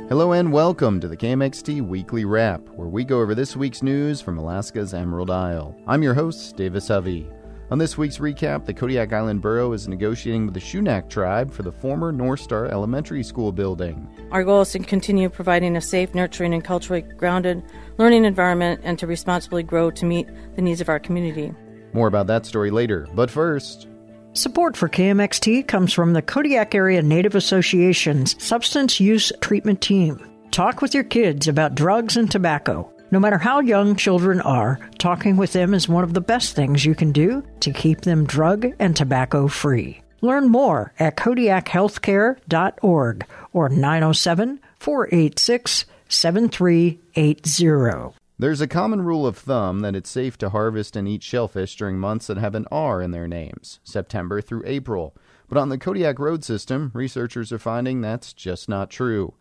Hello and welcome to the KMXT Weekly Wrap, where we go over this week's news from Alaska's Emerald Isle. I'm your host, Davis Hovey. On this week's recap, the Kodiak Island Borough is negotiating with the Shunak tribe for the former North Star Elementary School building. Our goal is to continue providing a safe, nurturing, and culturally grounded learning environment and to responsibly grow to meet the needs of our community. More about that story later, but first... Support for KMXT comes from the Kodiak Area Native Association's Substance Use Treatment Team. Talk with your kids about drugs and tobacco. No matter how young children are, talking with them is one of the best things you can do to keep them drug and tobacco free. Learn more at kodiakhealthcare.org or 907-486-7380. There's a common rule of thumb that it's safe to harvest and eat shellfish during months that have an R in their names, September through April. But on the Kodiak Road system, researchers are finding that's just not true.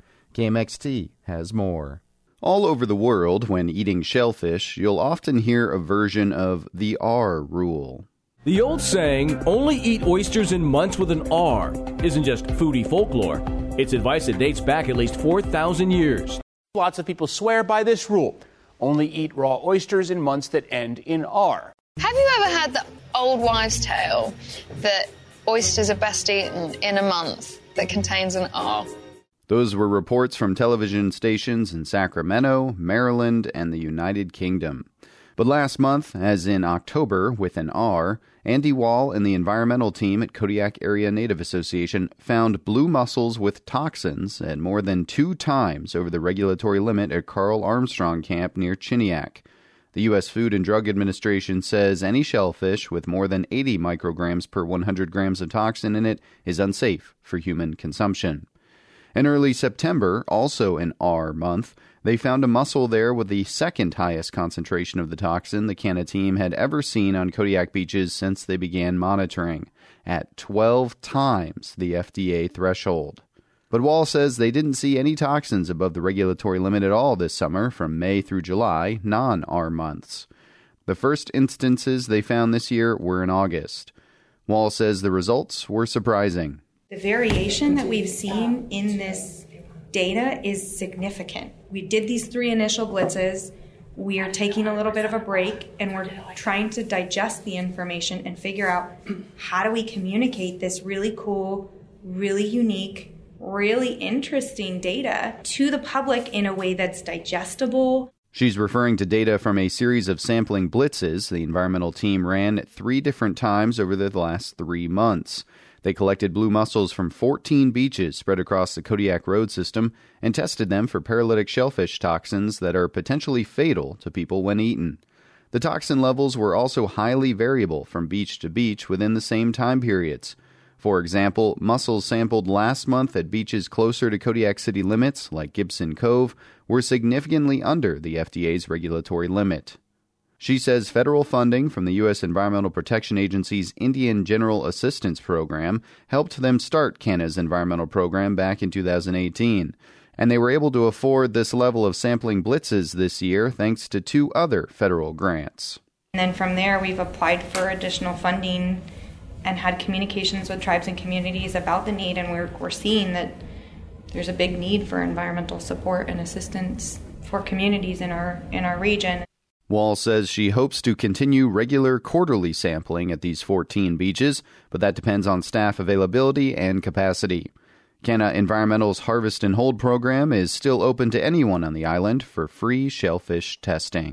KMXT has more. All over the world, when eating shellfish, you'll often hear a version of the R rule. The old saying, only eat oysters in months with an R, isn't just foodie folklore. It's advice that dates back at least 4,000 years. Lots of people swear by this rule. Only eat raw oysters in months that end in R. Have you ever had the old wives' tale that oysters are best eaten in a month that contains an R? Those were reports from television stations in Sacramento, Maryland, and the United Kingdom. But last month, as in October with an R, Andy Wall and the environmental team at Kodiak Area Native Association found blue mussels with toxins at more than 2 times over the regulatory limit at Carl Armstrong Camp near Chiniak. The U.S. Food and Drug Administration says any shellfish with more than 80 micrograms per 100 grams of toxin in it is unsafe for human consumption. In early September, also an R month, they found a mussel there with the second highest concentration of the toxin the Canna team had ever seen on Kodiak beaches since they began monitoring, at 12 times the FDA threshold. But Wall says they didn't see any toxins above the regulatory limit at all this summer from May through July, non-R months. The first instances they found this year were in August. Wall says the results were surprising. The variation that we've seen in this data is significant. We did these 3 initial blitzes. We are taking a little bit of a break, and we're trying to digest the information and figure out how do we communicate this really cool, really unique, really interesting data to the public in a way that's digestible. She's referring to data from a series of sampling blitzes the environmental team ran at 3 different times over the last 3 months. They collected blue mussels from 14 beaches spread across the Kodiak Road system and tested them for paralytic shellfish toxins that are potentially fatal to people when eaten. The toxin levels were also highly variable from beach to beach within the same time periods. For example, mussels sampled last month at beaches closer to Kodiak city limits, like Gibson Cove, were significantly under the FDA's regulatory limit. She says federal funding from the U.S. Environmental Protection Agency's Indian General Assistance Program helped them start Canna's environmental program back in 2018, and they were able to afford this level of sampling blitzes this year thanks to 2 other federal grants. And then from there, we've applied for additional funding and had communications with tribes and communities about the need, and we're seeing that there's a big need for environmental support and assistance for communities in our region. Wall says she hopes to continue regular quarterly sampling at these 14 beaches, but that depends on staff availability and capacity. Canna Environmental's Harvest and Hold program is still open to anyone on the island for free shellfish testing.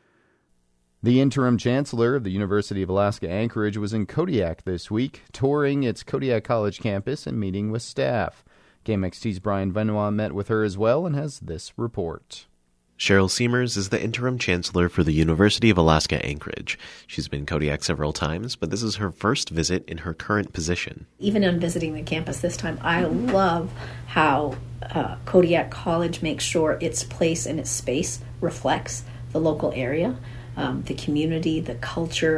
The interim chancellor of the University of Alaska Anchorage was in Kodiak this week, touring its Kodiak College campus and meeting with staff. KMXT's Brian Benoit met with her as well and has this report. Cheryl Seamers is the interim chancellor for the University of Alaska Anchorage. She's been in Kodiak several times, but this is her first visit in her current position. Even on visiting the campus this time, I love how Kodiak College makes sure its place and its space reflects the local area, the community, the culture,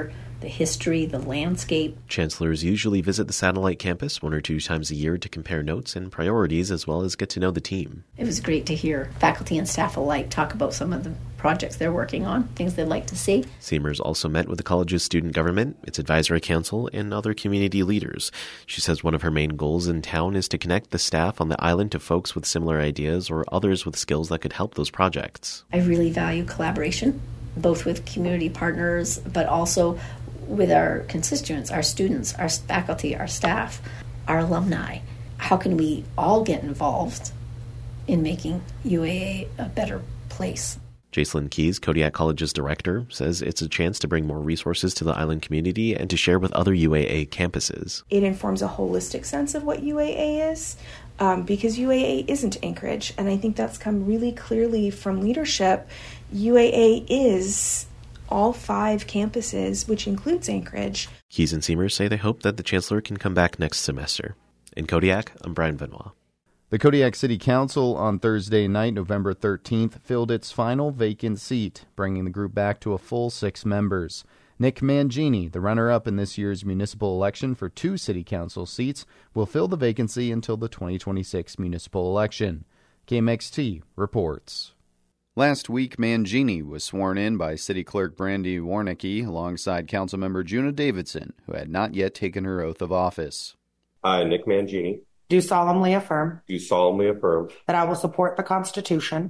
the history, the landscape. Chancellors usually visit the satellite campus 1 or 2 times a year to compare notes and priorities, as well as get to know the team. It was great to hear faculty and staff alike talk about some of the projects they're working on, things they'd like to see. Seamers also met with the college's student government, its advisory council, and other community leaders. She says one of her main goals in town is to connect the staff on the island to folks with similar ideas or others with skills that could help those projects. I really value collaboration, both with community partners, but also with our constituents, our students, our faculty, our staff, our alumni. How can we all get involved in making UAA a better place? Jacelyn Keys, Kodiak College's director, says it's a chance to bring more resources to the island community and to share with other UAA campuses. It informs a holistic sense of what UAA is, because UAA isn't Anchorage, and I think that's come really clearly from leadership. UAA is all 5 campuses, which includes Anchorage. Keys and Seamers say they hope that the chancellor can come back next semester. In Kodiak, I'm Brian Benoit. The Kodiak City Council on Thursday night, November 13th, filled its final vacant seat, bringing the group back to a full 6 members. Nick Mangini, the runner-up in this year's municipal election for 2 city council seats, will fill the vacancy until the 2026 municipal election. KMXT reports. Last week, Mangini was sworn in by City Clerk Brandy Warnicki alongside Councilmember Juna Davidson, who had not yet taken her oath of office. I, Nick Mangini, do solemnly affirm that I will support the Constitution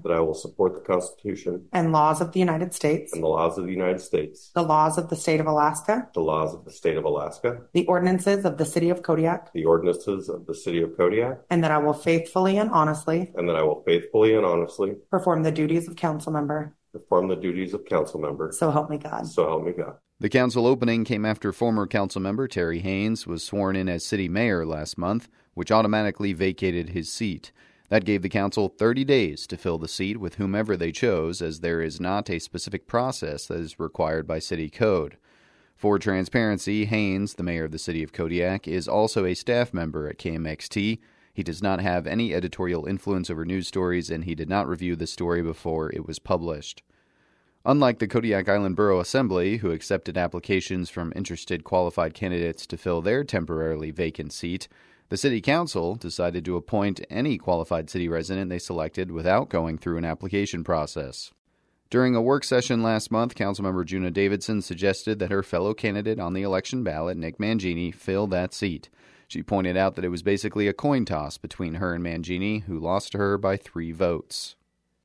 and laws of the United States, the laws of the State of Alaska, the ordinances of the City of Kodiak, and that I will faithfully and honestly perform the duties of council member. So help me God. The council opening came after former council member Terry Haynes was sworn in as city mayor last month, which automatically vacated his seat. That gave the council 30 days to fill the seat with whomever they chose, as there is not a specific process that is required by city code. For transparency, Haynes, the mayor of the city of Kodiak, is also a staff member at KMXT. He does not have any editorial influence over news stories, and he did not review the story before it was published. Unlike the Kodiak Island Borough Assembly, who accepted applications from interested qualified candidates to fill their temporarily vacant seat, the City Council decided to appoint any qualified city resident they selected without going through an application process. During a work session last month, Councilmember Juna Davidson suggested that her fellow candidate on the election ballot, Nick Mangini, fill that seat. She pointed out that it was basically a coin toss between her and Mangini, who lost to her by 3 votes.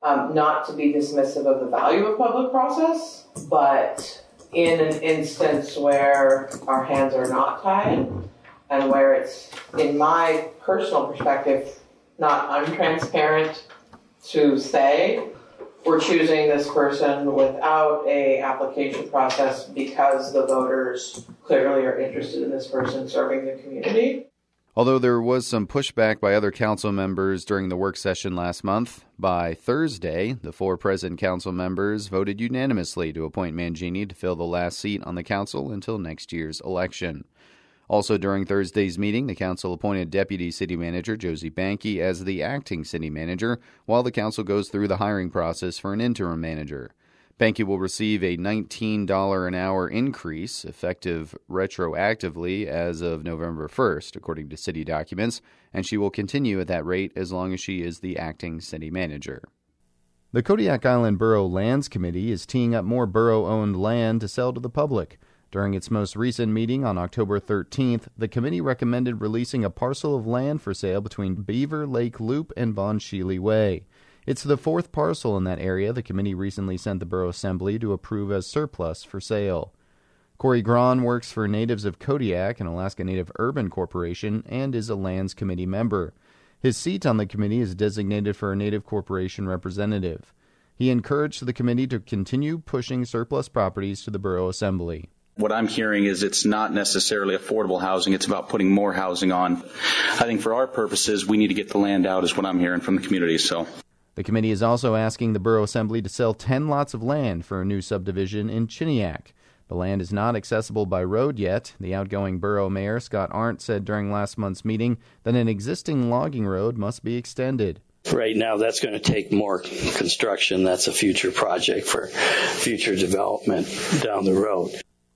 Not to be dismissive of the value of public process, but in an instance where our hands are not tied and where it's, in my personal perspective, not untransparent to say we're choosing this person without a application process because the voters clearly are interested in this person serving the community. Although there was some pushback by other council members during the work session last month, by Thursday, the 4 present council members voted unanimously to appoint Mangini to fill the last seat on the council until next year's election. Also during Thursday's meeting, the council appointed Deputy City Manager Josie Banke as the acting city manager, while the council goes through the hiring process for an interim manager. Banke will receive a $19 an hour increase, effective retroactively as of November 1st, according to city documents, and she will continue at that rate as long as she is the acting city manager. The Kodiak Island Borough Lands Committee is teeing up more borough-owned land to sell to the public. During its most recent meeting on October 13th, the committee recommended releasing a parcel of land for sale between Beaver Lake Loop and Von Sheely Way. It's the 4th parcel in that area the committee recently sent the Borough Assembly to approve as surplus for sale. Corey Grawn works for Natives of Kodiak, an Alaska Native Urban Corporation, and is a Lands Committee member. His seat on the committee is designated for a Native Corporation representative. He encouraged the committee to continue pushing surplus properties to the Borough Assembly. What I'm hearing is it's not necessarily affordable housing. It's about putting more housing on. I think for our purposes, we need to get the land out is what I'm hearing from the community. The committee is also asking the Borough Assembly to sell 10 lots of land for a new subdivision in Chiniak. The land is not accessible by road yet. The outgoing borough mayor, Scott Arndt, said during last month's meeting that an existing logging road must be extended. Right now, that's going to take more construction. That's a future project for future development down the road.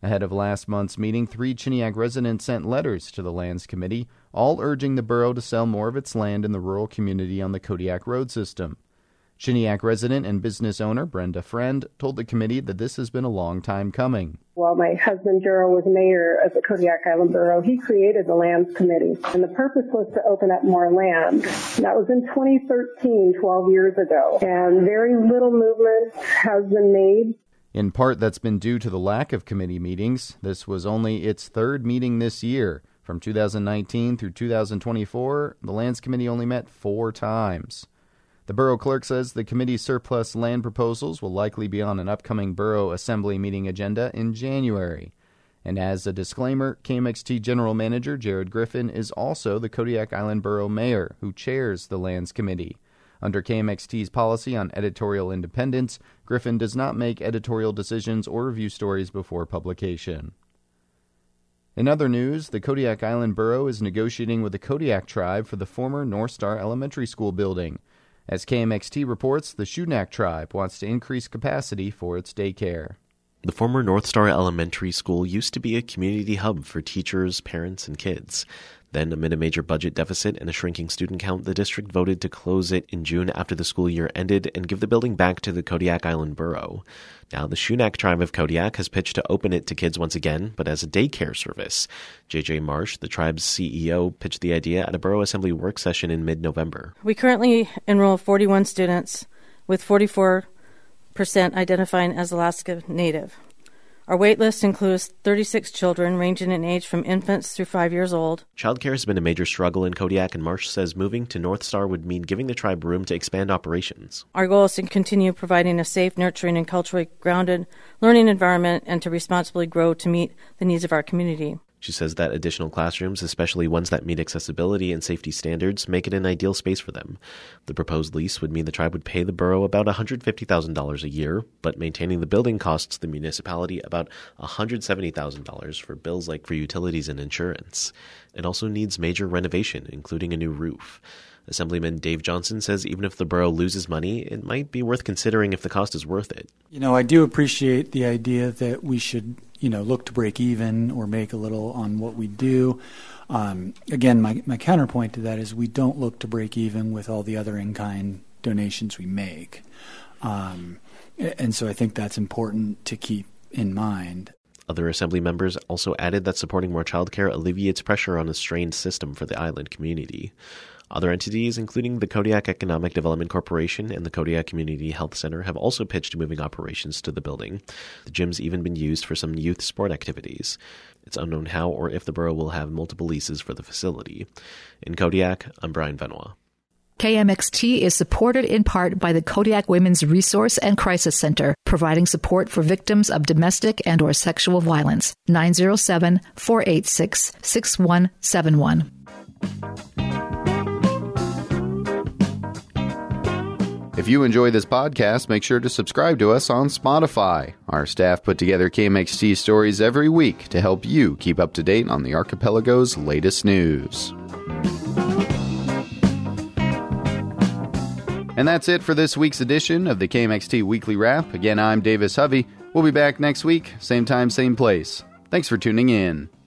Ahead of last month's meeting, 3 Chiniac residents sent letters to the Lands Committee, all urging the borough to sell more of its land in the rural community on the Kodiak Road system. Chiniac resident and business owner Brenda Friend told the committee that this has been a long time coming. While my husband Gerald was mayor of the Kodiak Island Borough, he created the Lands Committee, and the purpose was to open up more land. That was in 2013, 12 years ago, and very little movement has been made. In part, that's been due to the lack of committee meetings. This was only its third meeting this year. From 2019 through 2024, the Lands Committee only met 4 times. The borough clerk says the committee's surplus land proposals will likely be on an upcoming borough assembly meeting agenda in January. And as a disclaimer, KMXT General Manager Jared Griffin is also the Kodiak Island Borough Mayor, who chairs the Lands Committee. Under KMXT's policy on editorial independence, Griffin does not make editorial decisions or review stories before publication. In other news, the Kodiak Island Borough is negotiating with the Kodiak tribe for the former North Star Elementary School building. As KMXT reports, the Shunak tribe wants to increase capacity for its daycare. The former North Star Elementary School used to be a community hub for teachers, parents, and kids. Then, amid a major budget deficit and a shrinking student count, the district voted to close it in June after the school year ended and give the building back to the Kodiak Island Borough. Now, the Shunak tribe of Kodiak has pitched to open it to kids once again, but as a daycare service. J.J. Marsh, the tribe's CEO, pitched the idea at a borough assembly work session in mid-November. We currently enroll 41 students, with 44% identifying as Alaska Native. Our wait list includes 36 children ranging in age from infants through 5 years old. Childcare has been a major struggle in Kodiak, and Marsh says moving to North Star would mean giving the tribe room to expand operations. Our goal is to continue providing a safe, nurturing, and culturally grounded learning environment and to responsibly grow to meet the needs of our community. She says that additional classrooms, especially ones that meet accessibility and safety standards, make it an ideal space for them. The proposed lease would mean the tribe would pay the borough about $150,000 a year, but maintaining the building costs the municipality about $170,000 for bills like for utilities and insurance. It also needs major renovation, including a new roof. Assemblyman Dave Johnson says even if the borough loses money, it might be worth considering if the cost is worth it. I do appreciate the idea that we should, look to break even or make a little on what we do. Again, my counterpoint to that is we don't look to break even with all the other in-kind donations we make. And so I think that's important to keep in mind. Other assembly members also added that supporting more childcare alleviates pressure on a strained system for the island community. Other entities, including the Kodiak Economic Development Corporation and the Kodiak Community Health Center, have also pitched moving operations to the building. The gym's even been used for some youth sport activities. It's unknown how or if the borough will have multiple leases for the facility. In Kodiak, I'm Brian Benoit. KMXT is supported in part by the Kodiak Women's Resource and Crisis Center, providing support for victims of domestic and/or sexual violence. 907-486-6171. If you enjoy this podcast, make sure to subscribe to us on Spotify. Our staff put together KMXT stories every week to help you keep up to date on the archipelago's latest news. And that's it for this week's edition of the KMXT Weekly Wrap. Again, I'm Davis Hovey. We'll be back next week, same time, same place. Thanks for tuning in.